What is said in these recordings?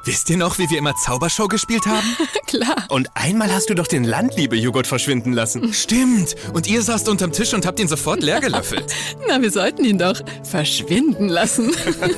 Wisst ihr noch, wie wir immer Zaubershow gespielt haben? Klar. Und einmal hast du doch den Landliebe-Joghurt verschwinden lassen. Stimmt. Und ihr saßt unterm Tisch und habt ihn sofort leer gelöffelt. Na, wir sollten ihn doch verschwinden lassen.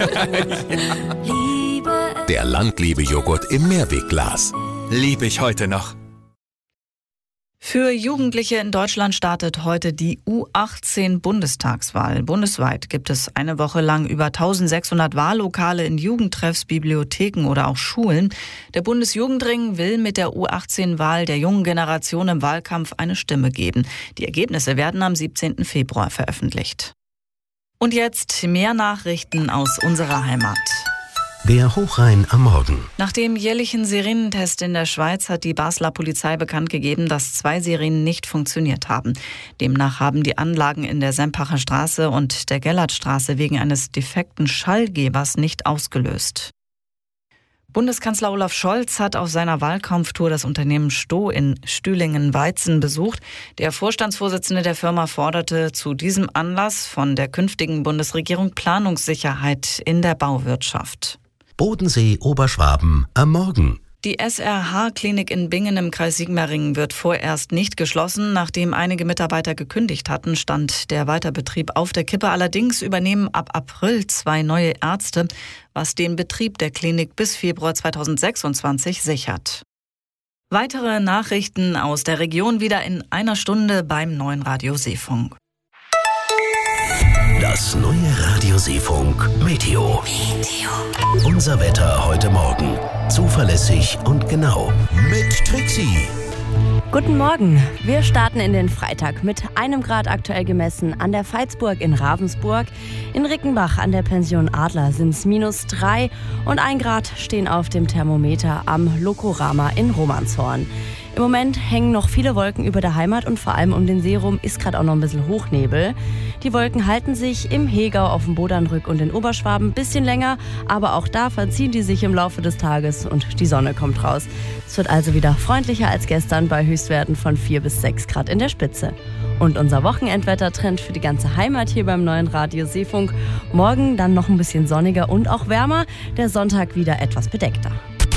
Der Landliebe-Joghurt im Mehrwegglas. Liebe ich heute noch. Für Jugendliche in Deutschland startet heute die U18-Bundestagswahl. Bundesweit gibt es eine Woche lang über 1600 Wahllokale in Jugendtreffs, Bibliotheken oder auch Schulen. Der Bundesjugendring will mit der U18-Wahl der jungen Generation im Wahlkampf eine Stimme geben. Die Ergebnisse werden am 17. Februar veröffentlicht. Und jetzt mehr Nachrichten aus unserer Heimat. Der Hochrhein am Morgen. Nach dem jährlichen Sirenentest in der Schweiz hat die Basler Polizei bekannt gegeben, dass 2 Sirenen nicht funktioniert haben. Demnach haben die Anlagen in der Sempacher Straße und der Gellertstraße wegen eines defekten Schallgebers nicht ausgelöst. Bundeskanzler Olaf Scholz hat auf seiner Wahlkampftour das Unternehmen Sto in Stühlingen-Weizen besucht. Der Vorstandsvorsitzende der Firma forderte zu diesem Anlass von der künftigen Bundesregierung Planungssicherheit in der Bauwirtschaft. Bodensee, Oberschwaben am Morgen. Die SRH-Klinik in Bingen im Kreis Sigmaringen wird vorerst nicht geschlossen. Nachdem einige Mitarbeiter gekündigt hatten, stand der Weiterbetrieb auf der Kippe. Allerdings übernehmen ab April 2 neue Ärzte, was den Betrieb der Klinik bis Februar 2026 sichert. Weitere Nachrichten aus der Region wieder in einer Stunde beim neuen Radio Seefunk. Das neue Radio Seefunk Meteo. Unser Wetter heute Morgen. Zuverlässig und genau. Mit Trixie. Guten Morgen. Wir starten in den Freitag mit 1 Grad aktuell gemessen an der Veitsburg in Ravensburg. In Rickenbach an der Pension Adler sind es -3 und 1 Grad stehen auf dem Thermometer am Lokorama in Romanshorn. Im Moment hängen noch viele Wolken über der Heimat und vor allem um den See rum ist gerade auch noch ein bisschen Hochnebel. Die Wolken halten sich im Hegau, auf dem Bodernrück und in Oberschwaben ein bisschen länger, aber auch da verziehen die sich im Laufe des Tages und die Sonne kommt raus. Es wird also wieder freundlicher als gestern bei Höchstwerten von 4 bis 6 Grad in der Spitze. Und unser Wochenendwettertrend für die ganze Heimat hier beim neuen Radio Seefunk. Morgen dann noch ein bisschen sonniger und auch wärmer, der Sonntag wieder etwas bedeckter.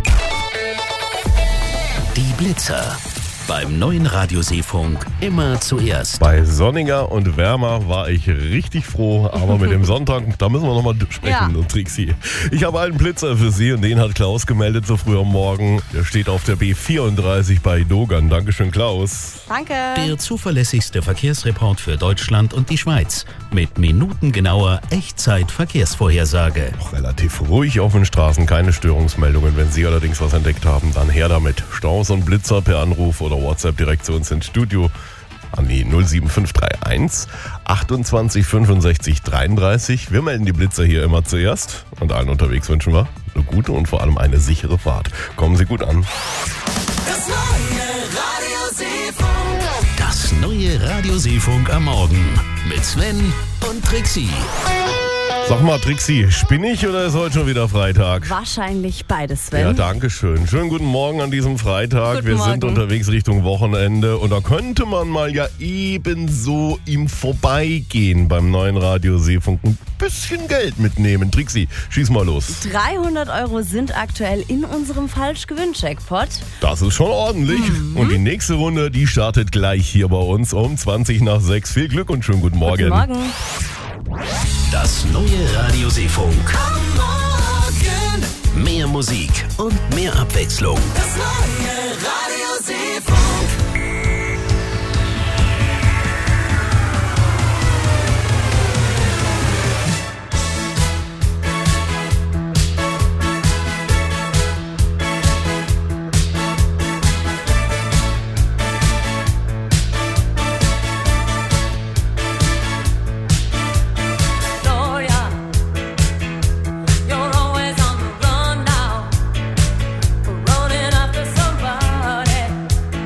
Die Blitzer. Beim neuen Radio Seefunk immer zuerst. Bei sonniger und wärmer war ich richtig froh, aber mit dem Sonntag, da müssen wir nochmal sprechen, und Trixie. Ich habe einen Blitzer für Sie und den hat Klaus gemeldet so früh am Morgen. Der steht auf der B34 bei Dogan. Dankeschön, Klaus. Danke. Der zuverlässigste Verkehrsreport für Deutschland und die Schweiz. Mit minutengenauer Echtzeit-Verkehrsvorhersage. Relativ ruhig auf den Straßen, keine Störungsmeldungen. Wenn Sie allerdings was entdeckt haben, dann her damit. Staus und Blitzer per Anruf oder WhatsApp direkt zu uns ins Studio an die 07531 28 65 33. Wir melden die Blitzer hier immer zuerst und allen unterwegs wünschen wir eine gute und vor allem eine sichere Fahrt. Kommen Sie gut an. Das neue Radio Seefunk. Das neue Radio Seefunk am Morgen mit Sven und Trixie. Sag mal, Trixie, spinnig oder ist heute schon wieder Freitag? Wahrscheinlich beides, Sven. Ja, danke schön. Schönen guten Morgen an diesem Freitag. Guten Wir Morgen. sind unterwegs Richtung Wochenende und da könnte man mal ja ebenso im Vorbeigehen beim neuen Radio Seefunk ein bisschen Geld mitnehmen. Trixie, schieß mal los. 300 € sind aktuell in unserem Falschgewinn-Jackpot. Das ist schon ordentlich. Und die nächste Runde, die startet gleich hier bei uns um 20 nach 6. Viel Glück und schönen guten Morgen. Guten Morgen. Das neue Radio Seefunk. Am Morgen. Mehr Musik und mehr Abwechslung. Das neue Radio Seefunk. You're always on the run now, running after somebody.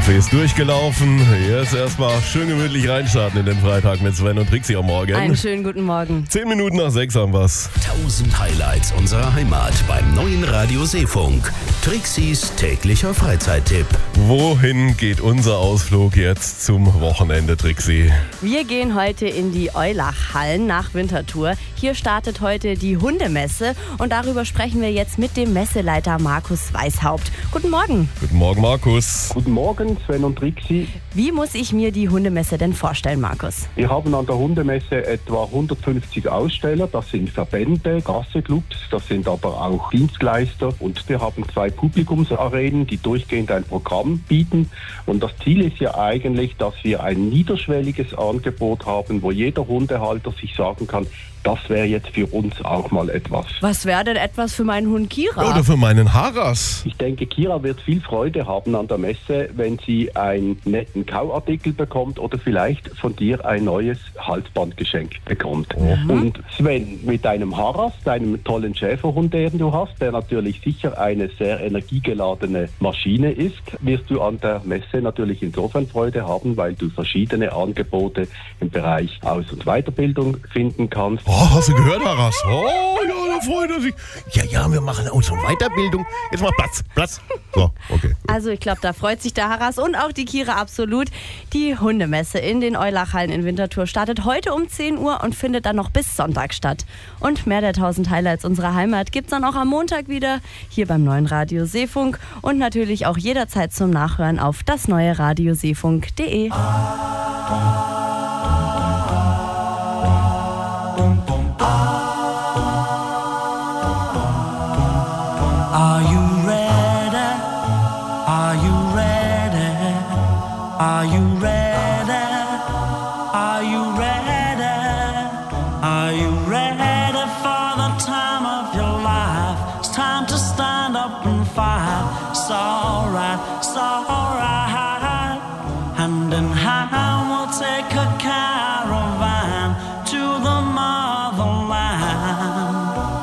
Kaffee ist durchgelaufen. Jetzt erstmal schön gemütlich reinstarten in den Freitag mit Sven und Trixie am Morgen. Einen schönen guten Morgen. 10 Minuten nach 6 haben wir's. 1000 Highlights unserer Heimat beim neuen Radio Seefunk. Trixis täglicher Freizeittipp. Wohin geht unser Ausflug jetzt zum Wochenende, Trixie? Wir gehen heute in die Eulachhallen nach Winterthur. Hier startet heute die Hundemesse und darüber sprechen wir jetzt mit dem Messeleiter Markus Weishaupt. Guten Morgen. Guten Morgen, Markus. Guten Morgen, Sven und Trixie. Wie muss ich mir die Hundemesse denn vorstellen, Markus? Wir haben an der Hundemesse etwa 150 Aussteller. Das sind Verbände, Rasseclubs, das sind aber auch Dienstleister. Und wir haben 2 Publikumsarenen, die durchgehend ein Programm bieten. Und das Ziel ist ja eigentlich, dass wir ein niederschwelliges Angebot haben, wo jeder Hundehalter sich sagen kann, das wäre jetzt für uns auch mal etwas. Was wäre denn etwas für meinen Hund Kira? Oder für meinen Haras. Ich denke, Kira wird viel Freude haben an der Messe, wenn sie einen netten Kauartikel bekommt oder vielleicht von dir ein neues Halsbandgeschenk bekommt. Und Sven, mit deinem Haras, deinem tollen Schäferhund, den du hast, der natürlich sicher eine sehr energiegeladene Maschine ist, wirst du an der Messe natürlich insofern Freude haben, weil du verschiedene Angebote im Bereich Aus- und Weiterbildung finden kannst. Oh, hast du gehört, Haras? Oh, ja, da freut er sich. Ja, wir machen Aus- und Weiterbildung. Jetzt mal Platz. So, okay. Also ich glaube, da freut sich der Haras und auch die Kira absolut. Die Hundemesse in den Eulachhallen in Winterthur startet heute um 10 Uhr und findet dann noch bis Sonntag statt. Und mehr der 1000 Highlights unserer Heimat gibt's dann auch am Montag wieder hier beim neuen Radio Seefunk und natürlich auch jederzeit zum Nachhören auf dasneueradioseefunk.de. Are you ready? Are you ready? Are you ready? Are you ready? Are you ready for the time of your life? It's time to stand up and fight. It's alright, Hand in hand we'll take a caravan to the motherland.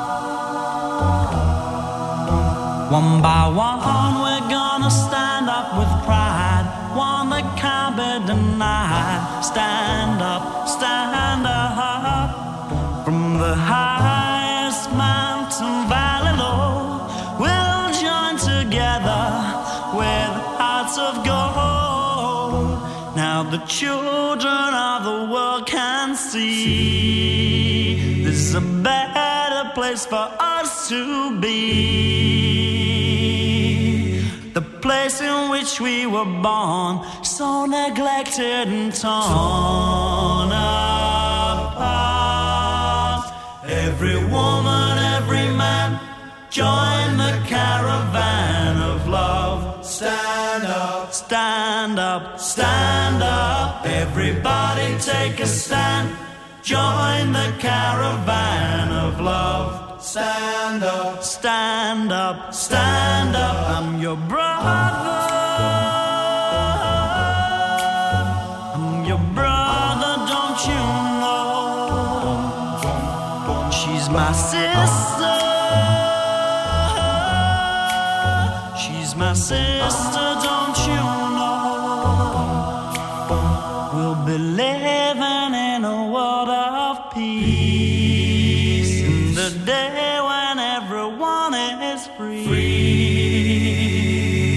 One by one we're gonna stand up with pride, one that can't be denied. Stand up, from the highest mountain valley low. We'll join together with hearts of gold. Now the children of the world can see this is a better place for us to be. The place in which we were born, so neglected and torn apart. Every woman, every man, join the caravan of love. Stand up, stand up, stand up. Everybody take a stand. Join the caravan of love. Stand up, stand up, stand up. I'm your brother. I'm your brother, don't you know? She's my sister. She's my sister, don't you know? We'll be living in a world of peace, in the day when everyone is free.